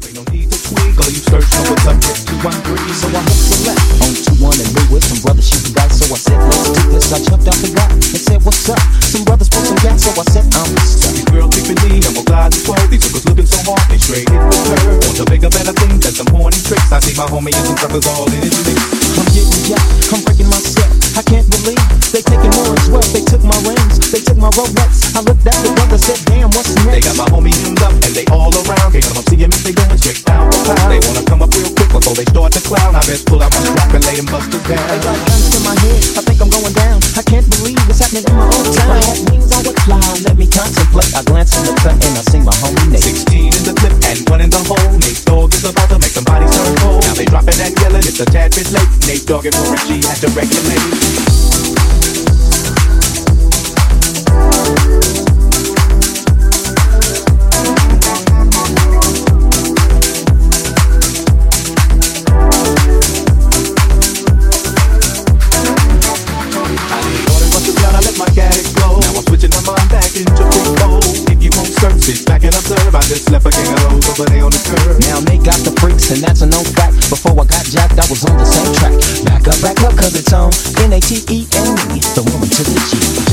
ain't no need to tweak. All you search know what's up, get 213. So I hooked select on 2-1 and Lewis. Some brothers shooting dice, so I said, let's do this. I jumped out the guy and said, what's up? Some brothers broke some gas, so I said, I'm stuck. These girls keeping me, I'm gonna glide and swerve. These suckers looking so hard, they straight hit the curve. Want the bigger, better things than some horny tricks. I see my homie and some suckers all in his mix. I'm getting jacked, I'm breaking myself. I can't believe they taking more as well. They took my rings, they took my Rolex. I looked at the brother, said, damn, what's next? They got my homie hemmed up and they all around. Can't come up see him if they going straight down the cloud. They wanna come up real quick before they start to clown. I best pull out my strap and lay them busters down. I got guns to my head, I think I'm going down. I can't believe it's happening in my own town. If I had wings, I would fly. Let me contemplate. I glance in the cut and I see my homie Nate. 16 in the clip and 1 in the hole. Nate Dogg is about to make somebody turn cold. Now they dropping and yelling, it's a tad bit late. Nate Dogg and Richie had to regulate. Sit back and observe, I just left a gang of hoes over there on the curb. Now they got the freaks and that's a known fact. Before I got jacked, I was on the same track. Back up, cause it's on N-A-T-E-N-E, the woman to the G.